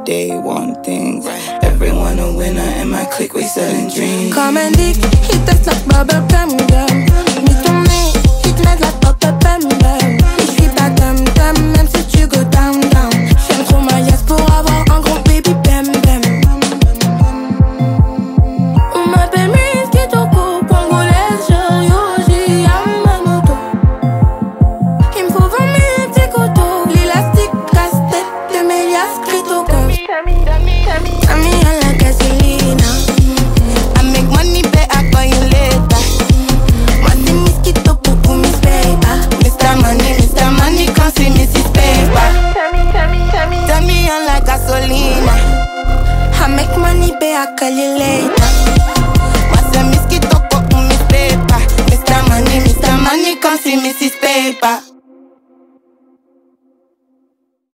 day one things. Everyone a winner in my clique, we selling dreams. Comme un dick, il teste like bubblegum gum. Mis ton nez, il te met like bubblegum gum. Je suis pas dum-dum, même si tu go down down. J'aime trop ma yes pour avoir un gros baby bam bam. On m'appelle Miss Kitoko, congolaise, Yoji, Yamamoto. Il me faut 20 000 petits coteaux, l'élastique, casse-tête, de Mélias, Critoko. Tell me I like gasolina. I make money, bet I call you later. Money, Miss Kitoko, pour Miss Paper. Mr. Money, can't see Mrs. Paper. Tell me I like gasolina. I make money, bet I call you later. Miss Kitoko, pour Miss Paper. Mr. Money, can't see Mrs. Paper.